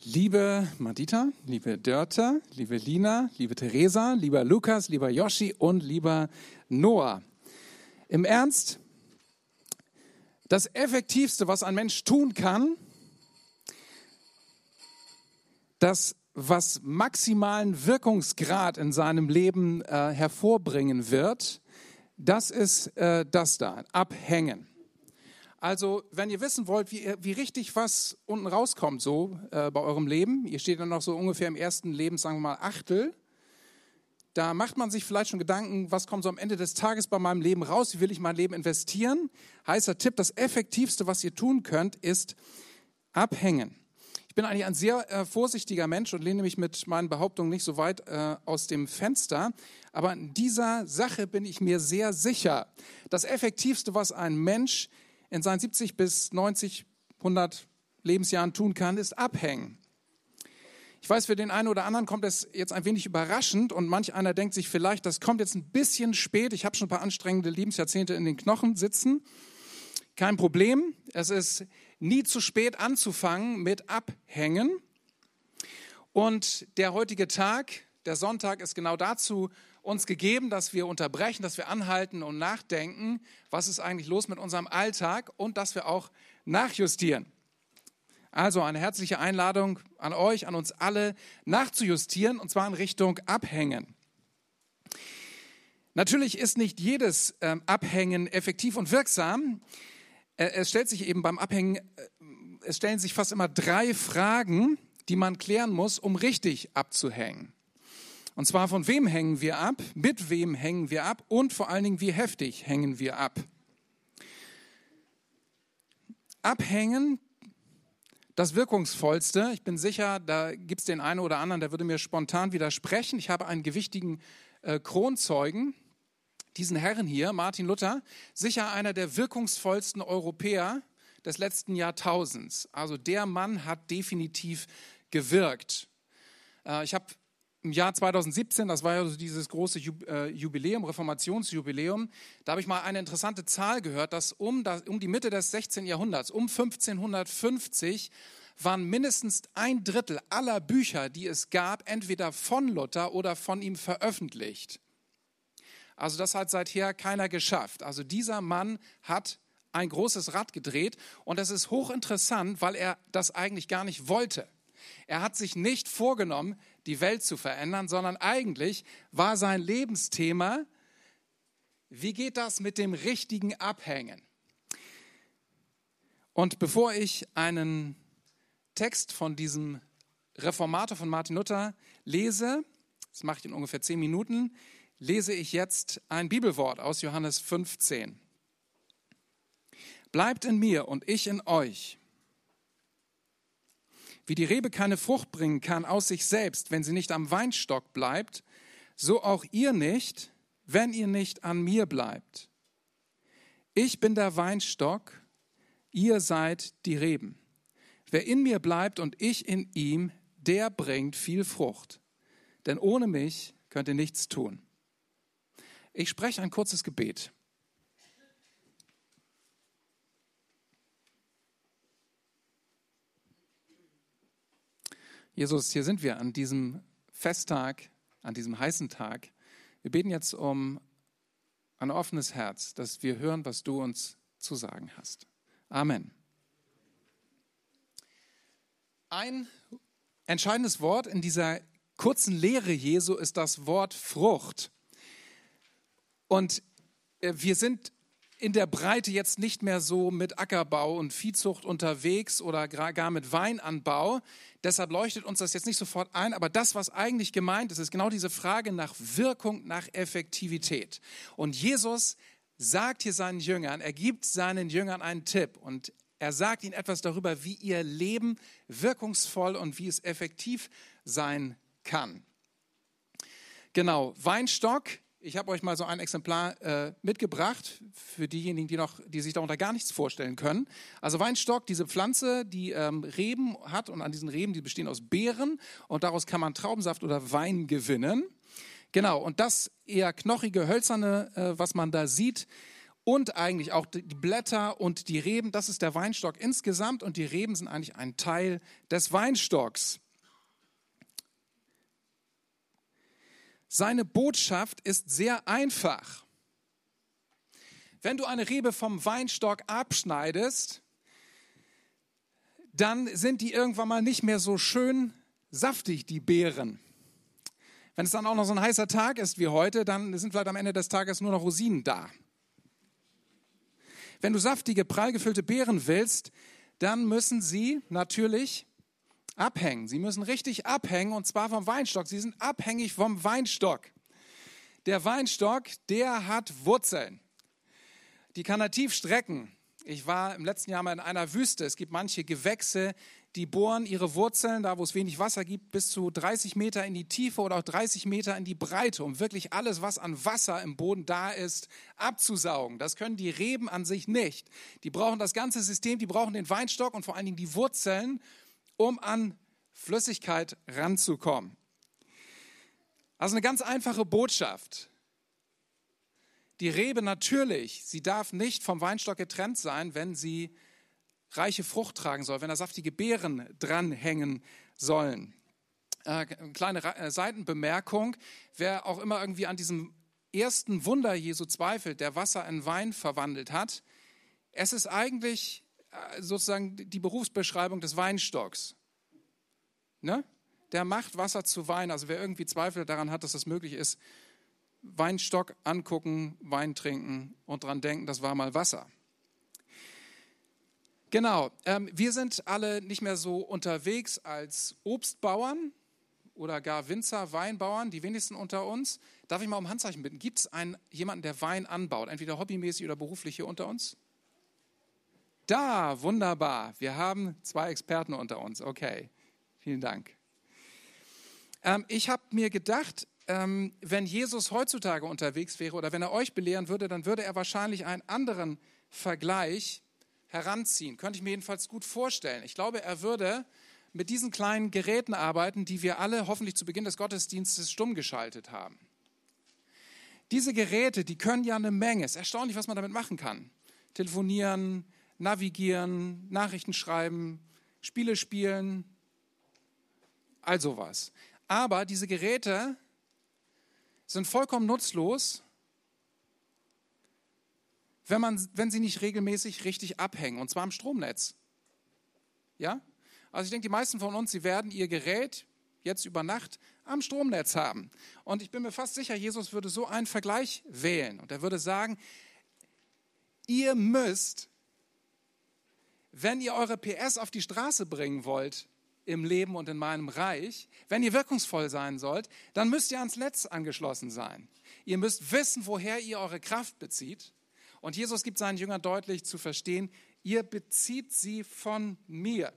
Liebe Madita, liebe Dörte, liebe Lina, liebe Theresa, lieber Lukas, lieber Yoshi und lieber Noah. Im Ernst, das Effektivste, was ein Mensch tun kann, das, was maximalen Wirkungsgrad in seinem Leben hervorbringen wird, das ist das da, abhängen. Also, wenn ihr wissen wollt, wie richtig was unten rauskommt, so bei eurem Leben, ihr steht dann noch so ungefähr im ersten Leben, sagen wir mal, Achtel, da macht man sich vielleicht schon Gedanken, was kommt so am Ende des Tages bei meinem Leben raus, wie will ich mein Leben investieren? Heißer Tipp, das Effektivste, was ihr tun könnt, ist abhängen. Ich bin eigentlich ein sehr vorsichtiger Mensch und lehne mich mit meinen Behauptungen nicht so weit aus dem Fenster, aber in dieser Sache bin ich mir sehr sicher. Das Effektivste, was ein Mensch in seinen 70 bis 90, 100 Lebensjahren tun kann, ist abhängen. Ich weiß, für den einen oder anderen kommt es jetzt ein wenig überraschend und manch einer denkt sich vielleicht, das kommt jetzt ein bisschen spät, ich habe schon ein paar anstrengende Lebensjahrzehnte in den Knochen sitzen. Kein Problem, es ist nie zu spät anzufangen mit Abhängen. Und der heutige Tag, der Sonntag, ist genau dazu uns gegeben, dass wir unterbrechen, dass wir anhalten und nachdenken, was ist eigentlich los mit unserem Alltag und dass wir auch nachjustieren. Also eine herzliche Einladung an euch, an uns alle, nachzujustieren und zwar in Richtung Abhängen. Natürlich ist nicht jedes Abhängen effektiv und wirksam. Es stellt sich eben beim Abhängen, es stellen sich fast immer 3 Fragen, die man klären muss, um richtig abzuhängen. Und zwar, von wem hängen wir ab, mit wem hängen wir ab und vor allen Dingen, wie heftig hängen wir ab. Abhängen, das Wirkungsvollste. Ich bin sicher, da gibt es den einen oder anderen, der würde mir spontan widersprechen. Ich habe einen gewichtigen Kronzeugen, diesen Herrn hier, Martin Luther, sicher einer der wirkungsvollsten Europäer des letzten Jahrtausends. Also der Mann hat definitiv gewirkt. Ich habe im Jahr 2017, das war ja so dieses große Jubiläum, Reformationsjubiläum, da habe ich mal eine interessante Zahl gehört, dass um die Mitte des 16. Jahrhunderts, um 1550, waren mindestens 1/3 aller Bücher, die es gab, entweder von Luther oder von ihm veröffentlicht. Also das hat seither keiner geschafft. Also dieser Mann hat ein großes Rad gedreht und das ist hochinteressant, weil er das eigentlich gar nicht wollte. Er hat sich nicht vorgenommen, die Welt zu verändern, sondern eigentlich war sein Lebensthema, wie geht das mit dem richtigen Abhängen? Und bevor ich einen Text von diesem Reformator von Martin Luther lese, das mache ich in ungefähr 10 Minuten, lese ich jetzt ein Bibelwort aus Johannes 15. Bleibt in mir und ich in euch. Wie die Rebe keine Frucht bringen kann aus sich selbst, wenn sie nicht am Weinstock bleibt, so auch ihr nicht, wenn ihr nicht an mir bleibt. Ich bin der Weinstock, ihr seid die Reben. Wer in mir bleibt und ich in ihm, der bringt viel Frucht. Denn ohne mich könnt ihr nichts tun. Ich spreche ein kurzes Gebet. Jesus, hier sind wir an diesem Festtag, an diesem heißen Tag. Wir beten jetzt um ein offenes Herz, dass wir hören, was du uns zu sagen hast. Amen. Ein entscheidendes Wort in dieser kurzen Lehre Jesu ist das Wort Frucht. Und wir sind in der Breite jetzt nicht mehr so mit Ackerbau und Viehzucht unterwegs oder gar mit Weinanbau. Deshalb leuchtet uns das jetzt nicht sofort ein. Aber das, was eigentlich gemeint ist, ist genau diese Frage nach Wirkung, nach Effektivität. Und Jesus sagt hier seinen Jüngern, er gibt seinen Jüngern einen Tipp. Und er sagt ihnen etwas darüber, wie ihr Leben wirkungsvoll und wie es effektiv sein kann. Genau, Weinstock. Ich habe euch mal so ein Exemplar mitgebracht für diejenigen, die sich darunter gar nichts vorstellen können. Also Weinstock, diese Pflanze, die Reben hat und an diesen Reben, die bestehen aus Beeren und daraus kann man Traubensaft oder Wein gewinnen. Genau, und das eher knochige, hölzerne, was man da sieht, und eigentlich auch die Blätter und die Reben, das ist der Weinstock insgesamt und die Reben sind eigentlich ein Teil des Weinstocks. Seine Botschaft ist sehr einfach. Wenn du eine Rebe vom Weinstock abschneidest, dann sind die irgendwann mal nicht mehr so schön saftig, die Beeren. Wenn es dann auch noch so ein heißer Tag ist wie heute, dann sind vielleicht am Ende des Tages nur noch Rosinen da. Wenn du saftige, prall gefüllte Beeren willst, dann müssen sie natürlich abhängen. Sie müssen richtig abhängen und zwar vom Weinstock. Sie sind abhängig vom Weinstock. Der Weinstock, der hat Wurzeln. Die kann er tief strecken. Ich war im letzten Jahr mal in einer Wüste. Es gibt manche Gewächse, die bohren ihre Wurzeln, da wo es wenig Wasser gibt, bis zu 30 Meter in die Tiefe oder auch 30 Meter in die Breite, um wirklich alles, was an Wasser im Boden da ist, abzusaugen. Das können die Reben an sich nicht. Die brauchen das ganze System, die brauchen den Weinstock und vor allen Dingen die Wurzeln, um an Flüssigkeit ranzukommen. Also eine ganz einfache Botschaft. Die Rebe natürlich, sie darf nicht vom Weinstock getrennt sein, wenn sie reiche Frucht tragen soll, wenn da saftige Beeren dranhängen sollen. Kleine Seitenbemerkung, wer auch immer irgendwie an diesem ersten Wunder Jesu zweifelt, der Wasser in Wein verwandelt hat, es ist eigentlich sozusagen die Berufsbeschreibung des Weinstocks. Ne? Der macht Wasser zu Wein, also wer irgendwie Zweifel daran hat, dass das möglich ist, Weinstock angucken, Wein trinken und dran denken, das war mal Wasser. Genau, wir sind alle nicht mehr so unterwegs als Obstbauern oder gar Winzer, Weinbauern, die wenigsten unter uns. Darf ich mal um Handzeichen bitten? Gibt es jemanden, der Wein anbaut, entweder hobbymäßig oder beruflich hier unter uns? Da, wunderbar. Wir haben 2 Experten unter uns. Okay, vielen Dank. Ich habe mir gedacht, wenn Jesus heutzutage unterwegs wäre oder wenn er euch belehren würde, dann würde er wahrscheinlich einen anderen Vergleich heranziehen. Könnte ich mir jedenfalls gut vorstellen. Ich glaube, er würde mit diesen kleinen Geräten arbeiten, die wir alle hoffentlich zu Beginn des Gottesdienstes stumm geschaltet haben. Diese Geräte, die können ja eine Menge. Es ist erstaunlich, was man damit machen kann. Telefonieren, navigieren, Nachrichten schreiben, Spiele spielen, all sowas. Aber diese Geräte sind vollkommen nutzlos, wenn sie nicht regelmäßig richtig abhängen, und zwar im Stromnetz. Ja? Also ich denke, die meisten von uns, sie werden ihr Gerät jetzt über Nacht am Stromnetz haben. Und ich bin mir fast sicher, Jesus würde so einen Vergleich wählen. Und er würde sagen, ihr müsst, wenn ihr eure PS auf die Straße bringen wollt, im Leben und in meinem Reich, wenn ihr wirkungsvoll sein sollt, dann müsst ihr ans Netz angeschlossen sein. Ihr müsst wissen, woher ihr eure Kraft bezieht. Und Jesus gibt seinen Jüngern deutlich zu verstehen, ihr bezieht sie von mir.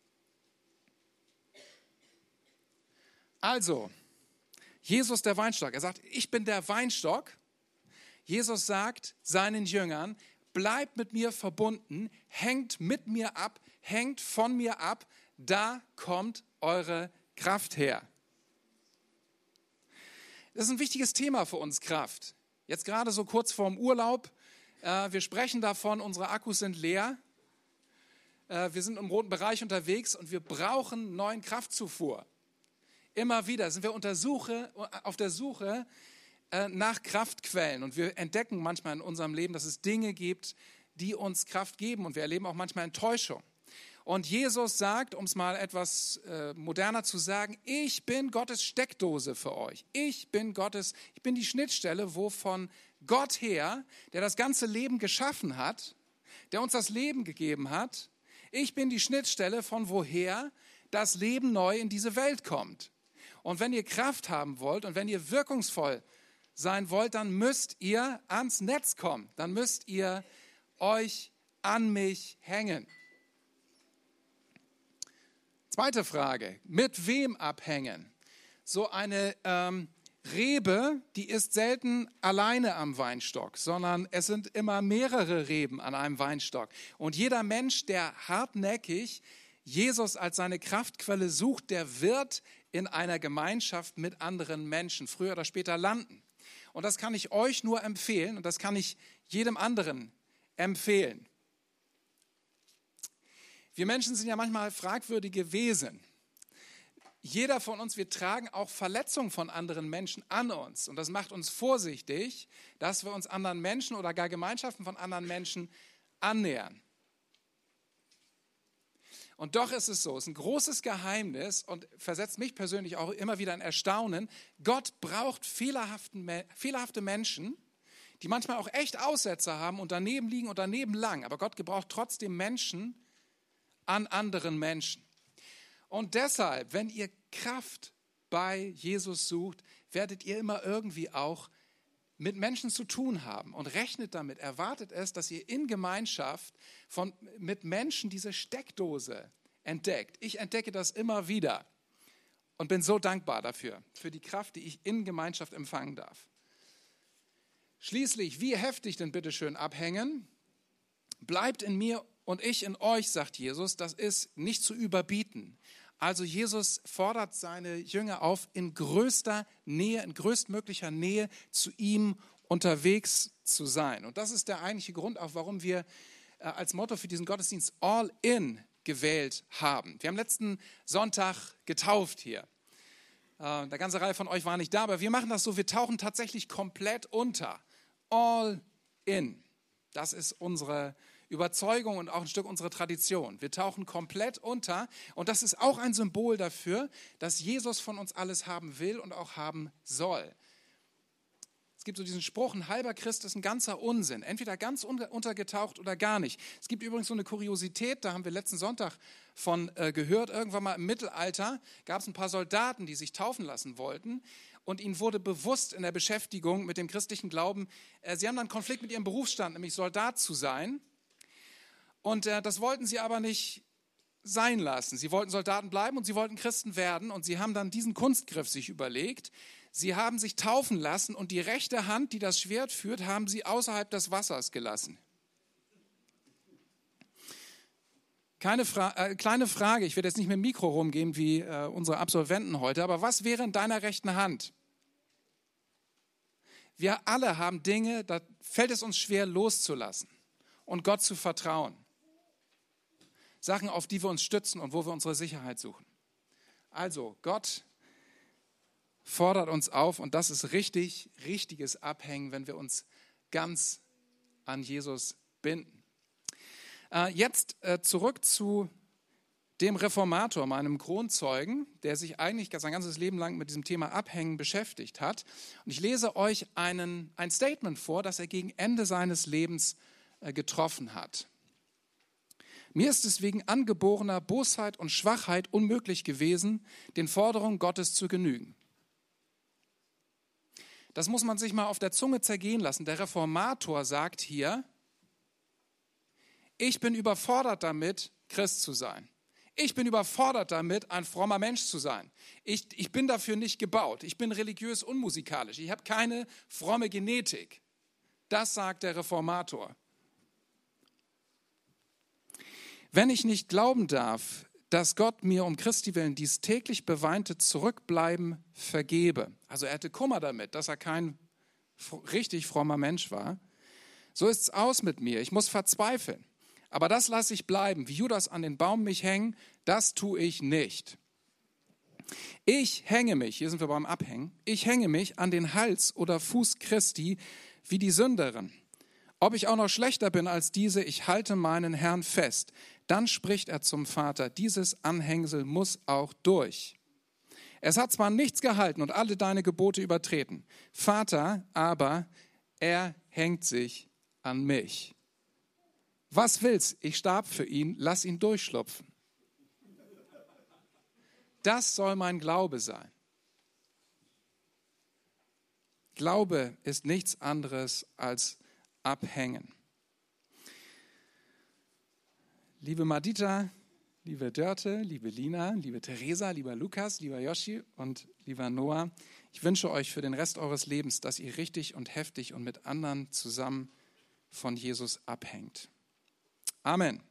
Also, Jesus der Weinstock, er sagt, ich bin der Weinstock. Jesus sagt seinen Jüngern, bleibt mit mir verbunden, hängt mit mir ab, hängt von mir ab, da kommt eure Kraft her. Das ist ein wichtiges Thema für uns, Kraft. Jetzt gerade so kurz vorm Urlaub. Wir sprechen davon, unsere Akkus sind leer. Wir sind im roten Bereich unterwegs und wir brauchen neuen Kraftzufuhr. Immer wieder sind wir auf der Suche nach Kraftquellen. Und wir entdecken manchmal in unserem Leben, dass es Dinge gibt, die uns Kraft geben. Und wir erleben auch manchmal Enttäuschung. Und Jesus sagt, um es mal etwas moderner zu sagen, ich bin Gottes Steckdose für euch. Ich bin die Schnittstelle, wo von Gott her, der das ganze Leben geschaffen hat, der uns das Leben gegeben hat, ich bin die Schnittstelle, von woher das Leben neu in diese Welt kommt. Und wenn ihr Kraft haben wollt und wenn ihr wirkungsvoll sein wollt, dann müsst ihr ans Netz kommen. Dann müsst ihr euch an mich hängen. Zweite Frage, mit wem abhängen? So eine Rebe, die ist selten alleine am Weinstock, sondern es sind immer mehrere Reben an einem Weinstock. Und jeder Mensch, der hartnäckig Jesus als seine Kraftquelle sucht, der wird in einer Gemeinschaft mit anderen Menschen früher oder später landen. Und das kann ich euch nur empfehlen und das kann ich jedem anderen empfehlen. Wir Menschen sind ja manchmal fragwürdige Wesen. Jeder von uns, wir tragen auch Verletzungen von anderen Menschen an uns. Und das macht uns vorsichtig, dass wir uns anderen Menschen oder gar Gemeinschaften von anderen Menschen annähern. Und doch ist es so, es ist ein großes Geheimnis und versetzt mich persönlich auch immer wieder in Erstaunen. Gott braucht fehlerhafte Menschen, die manchmal auch echt Aussetzer haben und daneben liegen und daneben lang. Aber Gott gebraucht trotzdem Menschen an anderen Menschen. Und deshalb, wenn ihr Kraft bei Jesus sucht, werdet ihr immer irgendwie auch mit Menschen zu tun haben und rechnet damit, erwartet es, dass ihr in Gemeinschaft mit Menschen diese Steckdose entdeckt. Ich entdecke das immer wieder und bin so dankbar dafür, für die Kraft, die ich in Gemeinschaft empfangen darf. Schließlich, wie heftig denn bitteschön abhängen? Bleibt in mir und ich in euch, sagt Jesus, das ist nicht zu überbieten. Also Jesus fordert seine Jünger auf, in größter Nähe, in größtmöglicher Nähe zu ihm unterwegs zu sein. Und das ist der eigentliche Grund auch, warum wir als Motto für diesen Gottesdienst All In gewählt haben. Wir haben letzten Sonntag getauft hier. Eine ganze Reihe von euch war nicht da, aber wir machen das so, wir tauchen tatsächlich komplett unter. All In. Das ist unsere Überzeugung und auch ein Stück unserer Tradition. Wir tauchen komplett unter und das ist auch ein Symbol dafür, dass Jesus von uns alles haben will und auch haben soll. Es gibt so diesen Spruch, ein halber Christ ist ein ganzer Unsinn. Entweder ganz untergetaucht oder gar nicht. Es gibt übrigens so eine Kuriosität, da haben wir letzten Sonntag von gehört, irgendwann mal im Mittelalter gab es ein paar Soldaten, die sich taufen lassen wollten. Und ihnen wurde bewusst in der Beschäftigung mit dem christlichen Glauben, sie haben dann einen Konflikt mit ihrem Berufsstand, nämlich Soldat zu sein. Und das wollten sie aber nicht sein lassen. Sie wollten Soldaten bleiben und sie wollten Christen werden. Und sie haben dann diesen Kunstgriff sich überlegt. Sie haben sich taufen lassen und die rechte Hand, die das Schwert führt, haben sie außerhalb des Wassers gelassen. Kleine Frage, ich werde jetzt nicht mit dem Mikro rumgehen wie unsere Absolventen heute, aber was wäre in deiner rechten Hand? Wir alle haben Dinge, da fällt es uns schwer loszulassen und Gott zu vertrauen. Sachen, auf die wir uns stützen und wo wir unsere Sicherheit suchen. Also, Gott fordert uns auf und das ist richtiges Abhängen, wenn wir uns ganz an Jesus binden. Jetzt zurück zu dem Reformator, meinem Kronzeugen, der sich eigentlich sein ganzes Leben lang mit diesem Thema Abhängen beschäftigt hat. Und ich lese euch ein Statement vor, das er gegen Ende seines Lebens getroffen hat. Mir ist es wegen angeborener Bosheit und Schwachheit unmöglich gewesen, den Forderungen Gottes zu genügen. Das muss man sich mal auf der Zunge zergehen lassen. Der Reformator sagt hier, ich bin überfordert damit, Christ zu sein. Ich bin überfordert damit, ein frommer Mensch zu sein. Ich bin dafür nicht gebaut. Ich bin religiös unmusikalisch. Ich habe keine fromme Genetik. Das sagt der Reformator. Wenn ich nicht glauben darf, dass Gott mir um Christi willen dies täglich beweinte Zurückbleiben vergebe. Also er hatte Kummer damit, dass er kein richtig frommer Mensch war. So ist es aus mit mir. Ich muss verzweifeln. Aber das lasse ich bleiben. Wie Judas an den Baum mich hängen, das tue ich nicht. Ich hänge mich, hier sind wir beim Abhängen, ich hänge mich an den Hals oder Fuß Christi wie die Sünderin. Ob ich auch noch schlechter bin als diese, ich halte meinen Herrn fest. Dann spricht er zum Vater, dieses Anhängsel muss auch durch. Es hat zwar nichts gehalten und alle deine Gebote übertreten. Vater, aber er hängt sich an mich. Was willst? Ich starb für ihn, lass ihn durchschlupfen. Das soll mein Glaube sein. Glaube ist nichts anderes als Abhängen. Liebe Madita, liebe Dörte, liebe Lina, liebe Theresa, lieber Lukas, lieber Yoshi und lieber Noah, ich wünsche euch für den Rest eures Lebens, dass ihr richtig und heftig und mit anderen zusammen von Jesus abhängt. Amen.